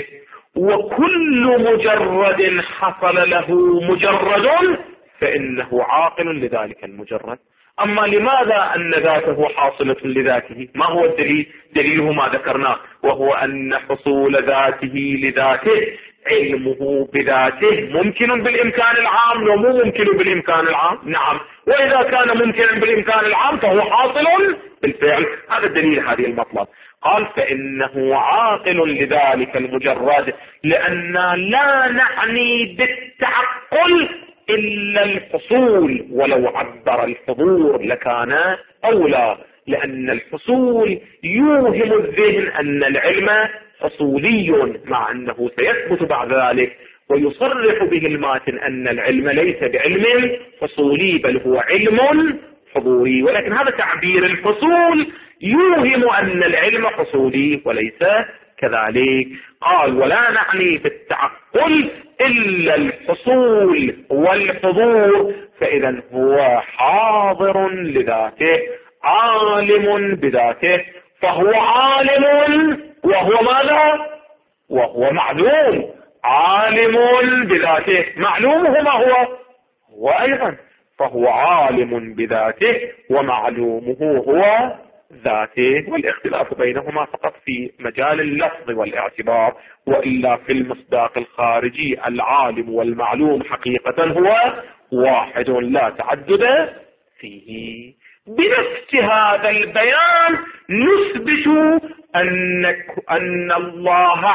وكل مجرد حصل له مجرد فإنه عاقل لذلك المجرد. أما لماذا أن ذاته حاصلة لذاته؟ ما هو الدليل؟ دليله ما ذكرناه، وهو أن حصول ذاته لذاته علمه بذاته ممكن بالإمكان العام ومو ممكن بالإمكان العام. نعم، وإذا كان ممكنا بالإمكان العام فهو حاصل بالفعل. هذا الدليل هذه المطلب. قال فإنه عاقل لذلك المجرد، لأننا لا نعني بالتعقل إلا الحصول، ولو عبر الحضور لكان أولى، لأن الحصول يوهم الذهن أن العلم حصولي، مع أنه سيثبت بعد ذلك ويصرح به الماتن أن العلم ليس بعلم حصولي بل هو علم حضوري. ولكن هذا تعبير الحصول يوهم أن العلم حصولي وليس كذلك. قال ولا نعني بالتعقل إلا الحصول والحضور، فإذا هو حاضر لذاته عالم بذاته، فهو عالم وهو ماذا؟ وهو معلوم. عالم بذاته، معلومه ما هو؟ هو أيضا، فهو عالم بذاته ومعلومه هو ذاته. والاختلاف بينهما فقط في مجال اللفظ والاعتبار، وإلا في المصداق الخارجي العالم والمعلوم حقيقة هو واحد لا تعدد فيه. بنفس هذا البيان نثبت أن أن الله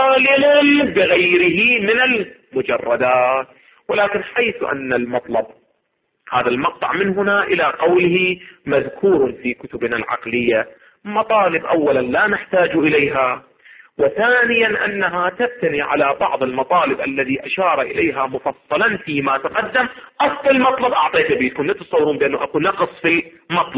عالم بغيره من المجردات. ولكن حيث أن المطلب، هذا المقطع من هنا إلى قوله مذكور في كتبنا العقلية، مطالب أولا لا نحتاج إليها، وثانيا أنها تبتني على بعض المطالب الذي أشار إليها مفصلا فيما تقدم. أصل المطلب أعطيت بيكم، لا تتصورون بأنه أكو نقص في المطلب،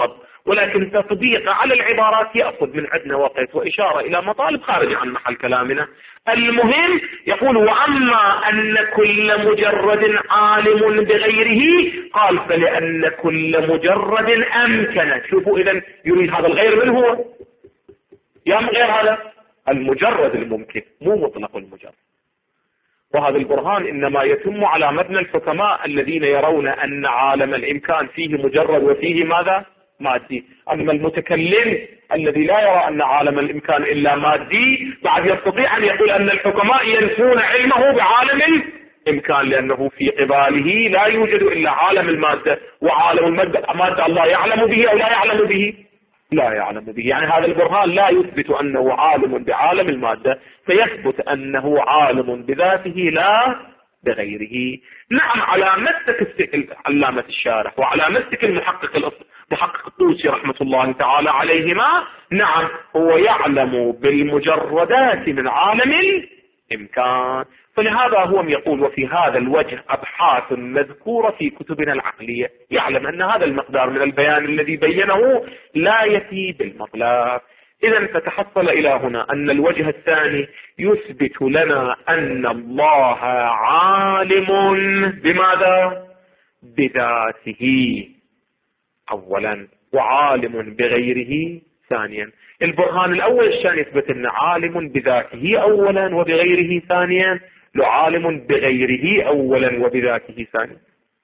ولكن تطبيقه على العبارات يأخذ من عندنا وقت وإشارة إلى مطالب خارج عن محل كلامنا. المهم يقول وأما أن كل مجرد عالم بغيره، قال فلأن كل مجرد أمكن. شوفوا إذن يريد هذا الغير من هو؟ يا من غير هذا المجرد الممكن، مو مطلق المجرد. وهذا البرهان إنما يتم على مبنى الحكماء الذين يرون أن عالم الإمكان فيه مجرد وفيه ماذا؟ مادي. أما المتكلم الذي لا يرى أن عالم الإمكان إلا مادي بعد يستطيع أن يقول أن الحكماء ينفون علمه بعالم الإمكان، لأنه في قباله لا يوجد إلا عالم المادة، وعالم المادة الله يعلم به أو لا يعلم به؟ لا يعلم به. يعني هذا البرهان لا يثبت أنه عالم بعالم المادة، فيثبت أنه عالم بذاته لا بغيره. نعم، على مسك علامة الشارح وعلى مسك المحقق محقق الطوسي رحمة الله تعالى عليهما، نعم هو يعلم بالمجردات من عالم الإمكان. فلهذا هو يقول وفي هذا الوجه أبحاث مذكورة في كتبنا العقلية، يعلم أن هذا المقدار من البيان الذي بينه لا يفي بالمطلق. إذن فتحصل إلى هنا أن الوجه الثاني يثبت لنا أن الله عالم بماذا؟ بذاته أولا، وعالم بغيره ثانيا. البرهان الأول الشان يثبت أن عالم بذاته أولا وبغيره ثانيا، لعالم بغيره أولا وبذاته ثانيا.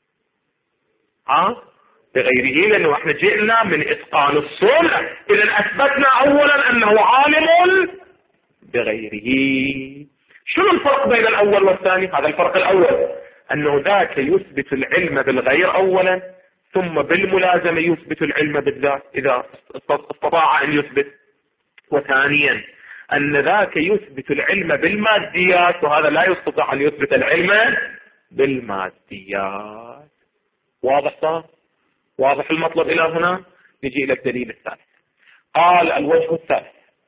ها؟ بغيره لأنه احنا جئنا من إتقان الصنع، إذن أثبتنا أولا أنه عالم بغيره. شنو الفرق بين الأول والثاني؟ هذا الفرق الأول أنه ذاك يثبت العلم بالغير أولا، ثم بالملازمة يثبت العلم بالذات إذا استطاع أن يثبت. وثانيا أن ذاك يثبت العلم بالماديات، وهذا لا يستطيع أن يثبت العلم بالماديات. واضح صار؟ واضح المطلب إلى هنا؟ نجي إلى الدليل الثالث. قال الوجه الثالث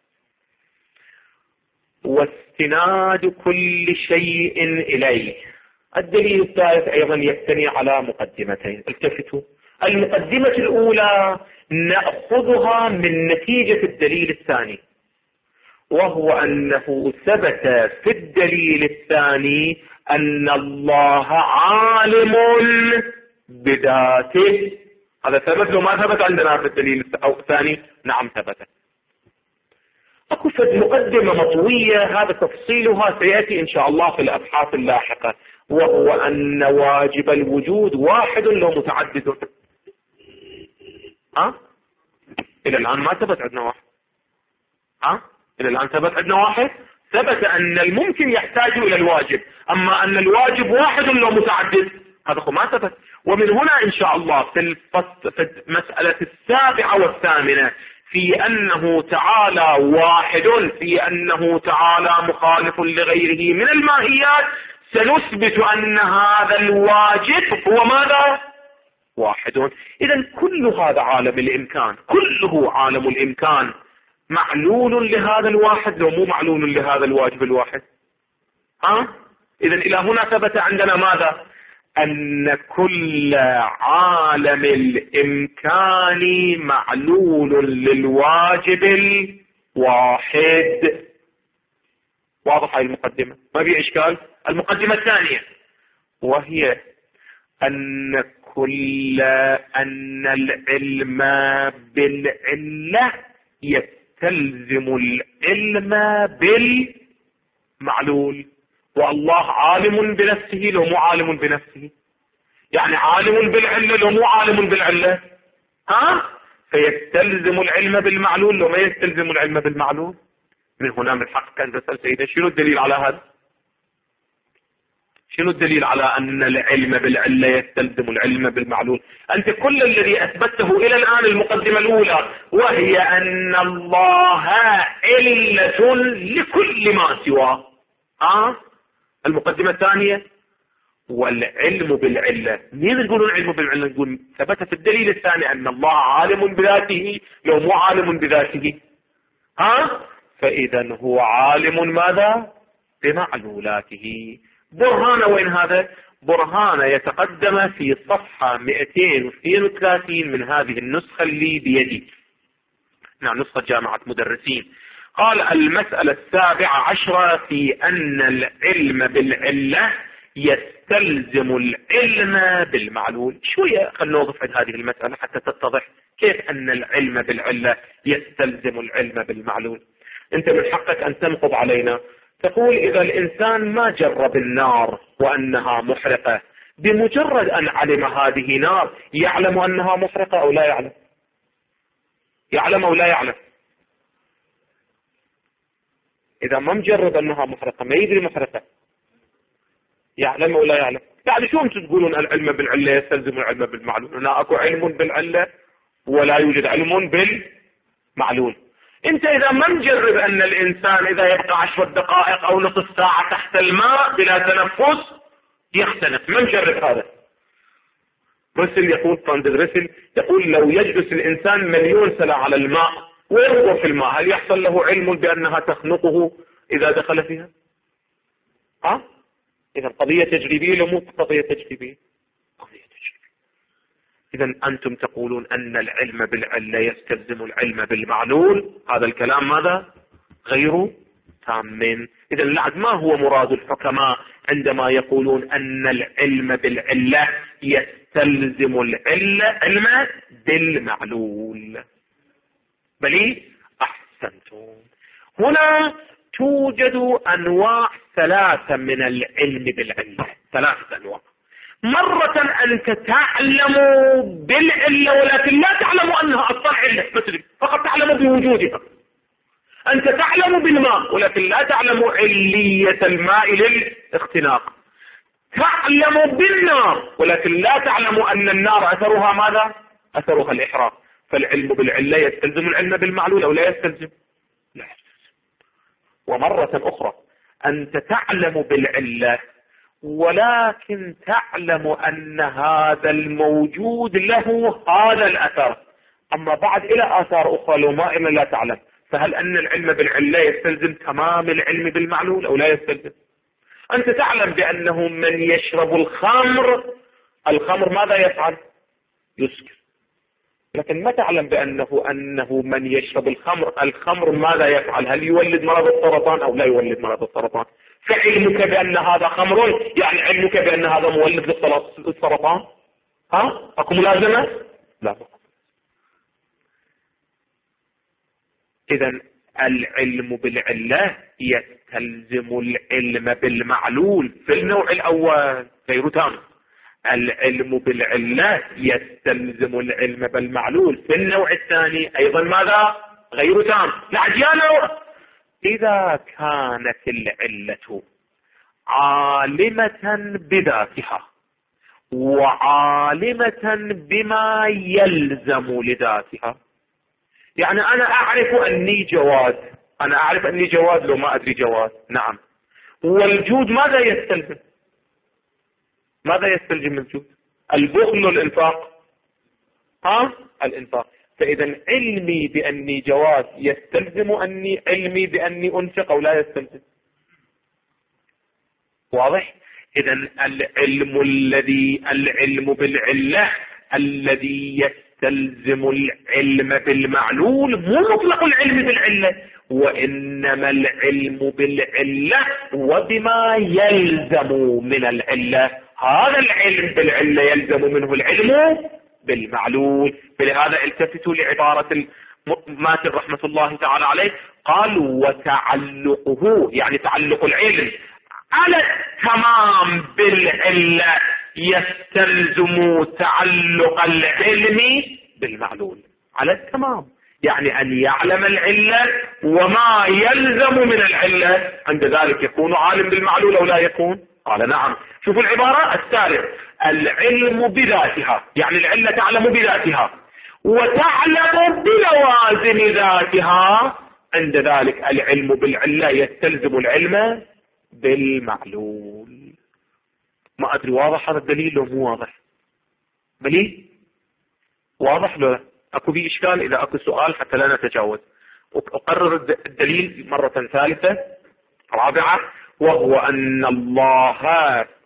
واستناد كل شيء إليه. الدليل الثالث أيضا يبتني على مقدمتين. التفتوا، المقدمة الأولى نأخذها من نتيجة الدليل الثاني، وهو أنه ثبت في الدليل الثاني أن الله عالم بذاته. هذا ثبت لو ما ثبت عندنا في الدليل الثاني؟ نعم ثبت. أكو مقدمة مطوية هذا تفصيلها سيأتي إن شاء الله في الأبحاث اللاحقة، وهو أن واجب الوجود واحد لو متعدد. ها؟ إلى الآن ما ثبت عندنا واحد. ها؟ إلى الآن ثبت عندنا واحد. ثبت أن الممكن يحتاج إلى الواجب، أما أن الواجب واحد لو متعدد هذا ما ثبت. ومن هنا إن شاء الله في المسألة السابعة والثامنة في أنه تعالى واحد، في أنه تعالى مخالف لغيره من الماهيات، سنثبت أن هذا الواجب هو ماذا؟ واحد. إذن كل هذا عالم الإمكان، كله عالم الإمكان معلول لهذا الواحد لو مو معلول لهذا الواجب الواحد. ها؟ إذن إلى هنا ثبت عندنا ماذا؟ أن كل عالم الإمكان معلول للواجب الواحد. واضح هاي المقدمة؟ ما في إشكال؟ المقدمة الثانية وهي أن كل أن العلم بالعلة يستلزم العلم بالمعلول، والله عالم بنفسه لو مو عالم بنفسه، يعني عالم بالعلة لو مو عالم بالعلة. ها؟ فيستلزم العلم بالمعلول لو ما يستلزم العلم بالمعلول. من هنا من حقك أن تسأل سيدنا شنو الدليل على هذا؟ شنو الدليل على أن العلم بالعلة يستلزم العلم بالمعلول؟ أنت كل الذي أثبته إلى الآن المقدمة الأولى، وهي أن الله علة لكل ما سواه. ها؟ المقدمة الثانية والعلم بالعلة. مين تقولون العلم بالعلة؟ نقول ثبت في الدليل الثاني أن الله عالم بذاته لو مو عالم بذاته. ها؟ فإذا هو عالم ماذا؟ بمعلولاته. برهان وين هذا؟ برهان يتقدم في صفحة مئتين واثنين وثلاثين من هذه النسخة اللي بيدي، نعم نسخة جامعة مدرسين. قال: المسألة السابعة عشرة في أن العلم بالعلة يستلزم العلم بالمعلول. شوية خلنا نوقف عند هذه المسألة حتى تتضح كيف أن العلم بالعلة يستلزم العلم بالمعلول. أنت من حقك أن تنقض علينا، تقول إذا الإنسان ما جرب النار وأنها محرقة، بمجرد أن علم هذه نار يعلم أنها محرقة أو لا يعلم؟ يعلم أو لا يعلم؟ إذا ما مجرب أنها محرقة، ما يدري محرقة، يعلم أو لا يعلم؟ يعني شو أنتم تقولون العلم بالعلة يستلزم العلم بالمعلول؟ هنا أكو علم بالعلة ولا يوجد علم بالمعلول. أنت إذا ما مجرب أن الإنسان إذا يبقى عشر دقائق أو نصف ساعة تحت الماء بلا تنفس يختنق، ما مجرب هذا. رسل يقول فاندد رسل يقول لو يجلس الإنسان مليون سنة على الماء وينظر في الماء، هل يحصل له علم بأنها تخنقه إذا دخل فيها؟ ها؟ إذا قضية تجريبية لو مو قضية تجريبية؟ قضية تجريبية. إذا أنتم تقولون أن العلم بالعلة يستلزم العلم بالمعلول، هذا الكلام ماذا؟ غير تام. إذا لعد ما هو مراد الحكماء عندما يقولون أن العلم بالعلة يستلزم العلة علم بالمعلول؟ بل أحسنتم. هنا توجد أنواع ثلاثة من العلم بالعلة، ثلاثة أنواع. مرة أنت تعلم بالعلة ولكن لا تعلم أنها أصلا علة، مثل فقط تعلم بوجودها. أنت تعلم بالماء ولكن لا تعلم علية الماء للاختناق. تعلم بالنار ولكن لا تعلم أن النار أثرها ماذا؟ أثرها الإحراق. فالعلم بالعلة يستلزم العلم بالمعلول أو لا يستلزم؟ لا يستلزم. ومرة أخرى أنت تعلم بالعلة ولكن تعلم أن هذا الموجود له هذا الأثر، أما بعد إلى آثار أخرى لو ما إلا لا تعلم. فهل أن العلم بالعلة يستلزم تمام العلم بالمعلول أو لا يستلزم؟ أنت تعلم بأنه من يشرب الخمر، الخمر ماذا يفعل؟ يسكر. لكن ما تعلم بأنه أنه من يشرب الخمر، الخمر ماذا يفعل؟ هل يولد مرض السرطان أو لا يولد مرض السرطان؟ فعلمك بأن هذا خمر يعني علمك بأن هذا مولد للسرطان؟ ها؟ أكو ملازمة؟ لا. إذا العلم بالعلة يستلزم العلم بالمعلول في النوع الأول غير تام. العلم بالعلة يستلزم العلم بالمعلول في النوع الثاني أيضا ماذا؟ غير تام. العجيانة إذا كانت العلة عالمة بذاتها وعالمة بما يلزم لذاتها، يعني أنا أعرف أني جواد، أنا أعرف أني جواد لو ما أدري جواد، نعم. والجود ماذا يستلزم؟ ماذا يستلزم الجود؟ البخل والإنفاق؟ ها؟ الإنفاق. فإذا علمي بأني جواد يستلزم أني علمي بأني أنفق أو لا يستلزم؟ واضح؟ إذا العلم الذي العلم بالعلة الذي يستلزم العلم بالمعلول مو مطلق العلم بالعلة، وإنما العلم بالعلة وبما يلزم من العلة. هذا العلم بالعلة يلزم منه العلم بالمعلول. فلهذا التفتوا لعبارة ماتن رحمة الله تعالى عليه، قال وتعلقه يعني تعلق العلم على التمام بالعلة يستلزم تعلق العلم بالمعلول على التمام، يعني أن يعلم العلة وما يلزم من العلة، عند ذلك يكون عالم بالمعلول أو لا يكون؟ قال نعم. شوفوا العبارة الثالث، العلم بذاتها يعني العلة تعلم بذاتها وتعلم بلوازم ذاتها، عند ذلك العلم بالعلة يستلزم العلم بالمعلول. ما أدري واضح هذا الدليل لو مو واضح؟ بلي واضح لو أكو بي إشكال؟ إذا أكو سؤال حتى لا نتجاوز أقرر الدليل مرة ثالثة رابعة، وهو أن الله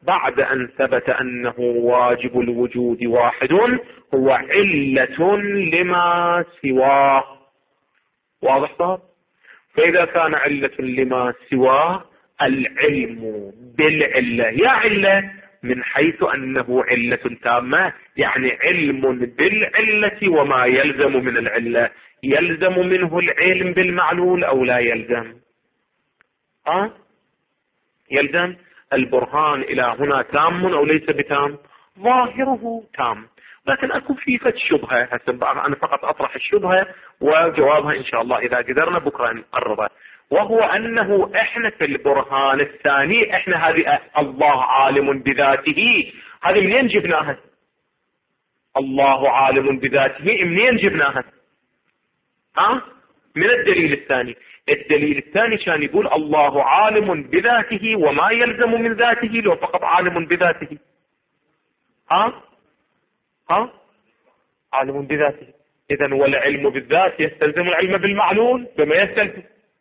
بعد أن ثبت أنه واجب الوجود واحد هو علة لما سواه. واضح صار؟ فإذا كان علة لما سواه العلم بالعلة يا علة من حيث أنه علة تامة، يعني علم بالعلة وما يلزم من العلة. يلزم منه العلم بالمعلول أو لا يلزم؟ أه؟ يلزم. البرهان إلى هنا تام أو ليس بتام؟ ظاهره تام، لكن أكو فيه فد شبهة. أنا فقط أطرح الشبهة وجوابها إن شاء الله إذا قدرنا بكرة نقربها، وهو أنه إحنا في البرهان الثاني إحنا هذه الله عالم بذاته، هذه منين جبناها؟ الله عالم بذاته منين جبناها؟ ها؟ من الدليل الثاني. الدليل الثاني كان يقول الله عالم بذاته وما يلزم من ذاته لو فقط عالم بذاته. ها؟ ها؟ عالم بذاته. إذن والعلم بالذات يستلزم العلم بالمعلول بما يستلزم.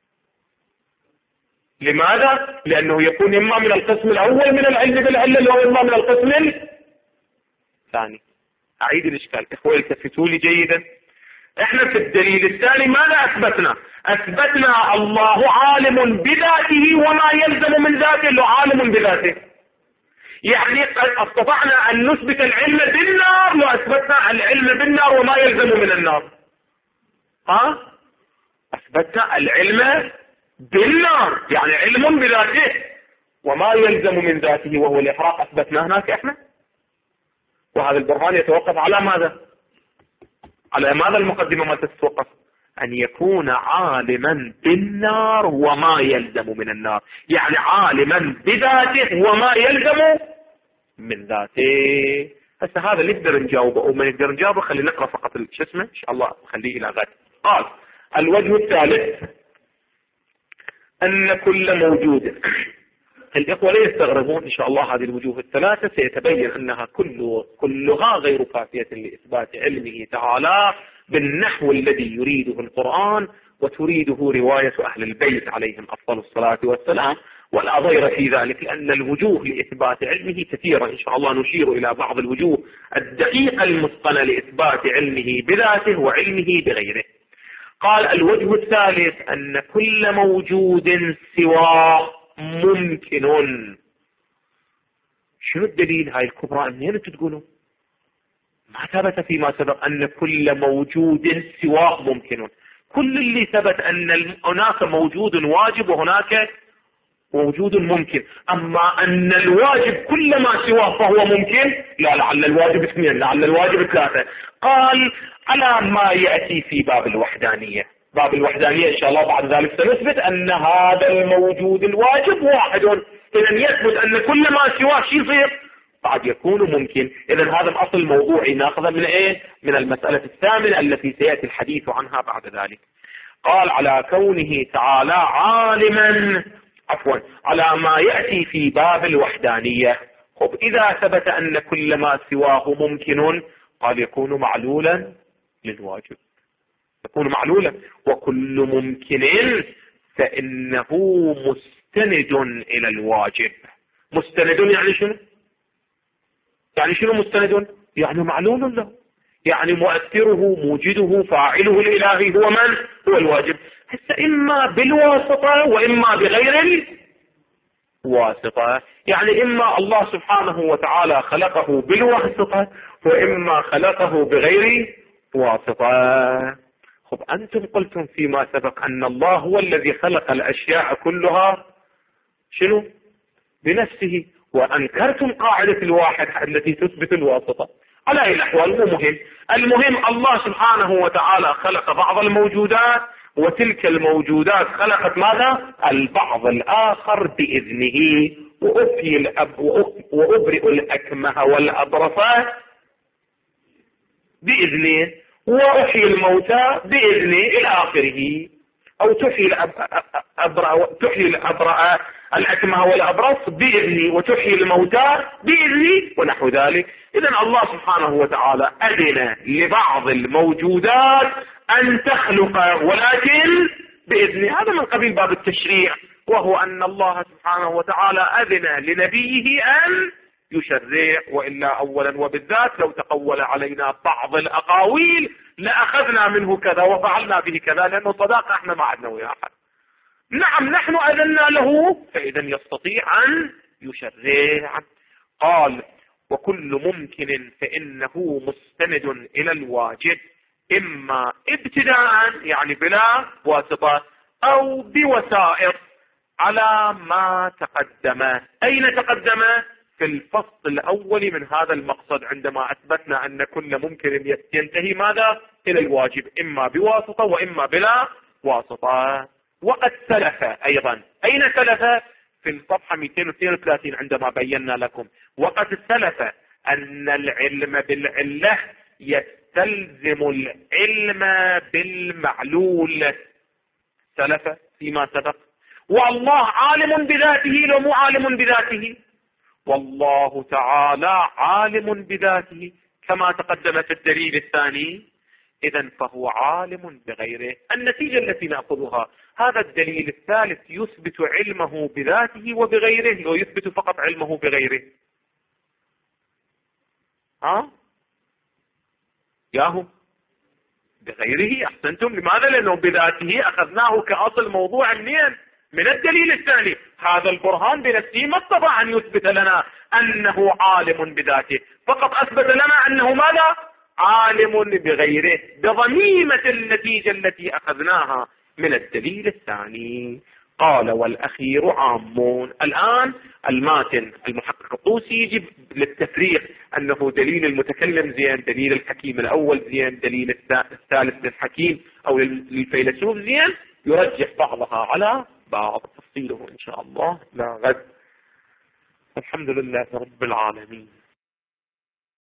لماذا؟ لأنه يكون إما من القسم الأول من العلم بالعلة أو إما من القسم الثاني. أعيد الإشكال إخوة التفتوا لي جيدا. إحنا في الدليل الثاني ماذا أثبتنا؟ أثبتنا الله عالم بذاته وما يلزم من ذاته لو عالم بذاته، يعني استطعنا أن نثبت العلم بالنار وأثبتنا العلم بالنار وما يلزم من النار. ها؟ أثبتنا العلم بالنار يعني علم بذاته وما يلزم من ذاته وهو الإحراق، أثبتنا هناك إحنا. وهذا البرهان يتوقف على ماذا؟ على ماذا المقدمة ما تتوقف؟ أن يكون عالما بالنار وما يلزم من النار، يعني عالما بذاته وما يلزم من ذاته. هسه هذا اللي نقدر نجاوبه أو ما نقدر نجاوبه خلي نقرأ فقط شو اسمه إن شاء الله خليه إلى غد. قال الوجه الثالث أن كل موجود. الإخوة لا يستغربون إن شاء الله هذه الوجوه الثلاثة سيتبين أنها كل كلها غير كافية لإثبات علمه تعالى بالنحو الذي يريده القرآن وتريده رواية أهل البيت عليهم أفضل الصلاة والسلام، ولا ضير في ذلك لأن الوجوه لإثبات علمه كثيرة. إن شاء الله نشير إلى بعض الوجوه الدقيقة المتقنة لإثبات علمه بذاته وعلمه بغيره. قال الوجه الثالث أن كل موجود سواه ممكن. شنو الدليل هاي الكبرى؟ منين تقولوا؟ ما ثبت فيما سبق أن كل موجود سواه ممكن. كل اللي ثبت أن هناك موجود واجب وهناك موجود ممكن، أما أن الواجب كل ما سواه فهو ممكن لا، لعل الواجب اثنين لعل الواجب ثلاثة. قال على ما يأتي في باب الوحدانية. باب الوحدانية إن شاء الله بعد ذلك سنثبت أن هذا الموجود الواجب واحد، إذن يثبت أن كل ما سواه شيء يصير بعد يكون ممكن. إذن هذا الأصل الموضوعي ناخذه من إيه؟ من المسألة الثامنة التي سيأتي الحديث عنها بعد ذلك. قال على كونه تعالى عالما عفوا على ما يأتي في باب الوحدانية. خب إذا ثبت أن كل ما سواه ممكن قال يكون معلولا للواجب، يكون معلولا. وكل ممكن فإنه مستند إلى الواجب. مستند يعني شنو؟ يعني شنو مستند؟ يعني معلول له، يعني مؤثره موجده فاعله الإلهي هو من؟ هو الواجب. هسه إما بالواسطة وإما بغير الواسطة، يعني إما الله سبحانه وتعالى خلقه بالواسطة وإما خلقه بغير واسطة. خب أنتم قلتم فيما سبق أن الله هو الذي خلق الأشياء كلها شنو؟ بنفسه، وأنكرتم قاعدة الواحد التي تثبت الواسطة. على أي الأحوال مو مهم، المهم الله سبحانه وتعالى خلق بعض الموجودات وتلك الموجودات خلقت ماذا؟ البعض الآخر بإذنه. وأحيي الأب وأبرئ الأكمه والأبرص بإذنه وأحيي الموتى بإذنه إلى آخره. أو تحيي الأبرأ تحيي الأبرأ الأكمه والأبرص بإذنه وتحيي الموتى بإذنه ونحو ذلك. إذن الله سبحانه وتعالى أذن لبعض الموجودات أن تخلق ولكن بإذنه. هذا من قبيل باب التشريع وهو أن الله سبحانه وتعالى أذن لنبيه أن يشرع، وإلا أولا وبالذات لو تقول علينا بعض الأقاويل لأخذنا منه كذا وفعلنا به كذا، لأنه صداقة احنا ما عندنا ويا أحد. نعم نحن أذنا له، فإذا يستطيع أن يشرع. قال وكل ممكن فإنه مستند إلى الواجب، إما ابتداء يعني بلا واسطة أو بوسائط على ما تقدم. أين تقدم؟ في الفصل الأول من هذا المقصد، عندما أثبتنا أن كل ممكن ينتهي ماذا؟ إلى الواجب، إما بواسطة وإما بلا واسطة. وقد سلف أيضا. أين سلف؟ في الصفحة مئتين واثنين وثلاثين عندما بينا لكم وقد سلف أن العلم بالعلة يستلزم العلم بالمعلول. سلف فيما سبق. والله عالم بذاته لو مو عالم بذاته؟ والله تعالى عالم بذاته كما تقدم في الدليل الثاني. إذن فهو عالم بغيره. النتيجة التي نأخذها هذا الدليل الثالث يثبت علمه بذاته وبغيره، ويثبت فقط علمه بغيره. ها ياهو بغيره. أحسنتم. لماذا؟ لأنه بذاته أخذناه كأصل موضوع منين؟ من الدليل الثاني. هذا البرهان بنفسه ما استطاع أن يثبت لنا أنه عالم بذاته، فقط أثبت لنا أنه ماذا؟ عالم بغيره، بضميمة النتيجة التي أخذناها من الدليل الثاني. قال والأخير عامون. الآن الماتن المحقق الطوسي يجب للتفريق أنه دليل المتكلم زين، دليل الحكيم الأول زين، دليل الثالث للحكيم أو للفيلسوف زين، يرجح بعضها على بعض. تفصيله إن شاء الله لا غد. الحمد لله رب العالمين.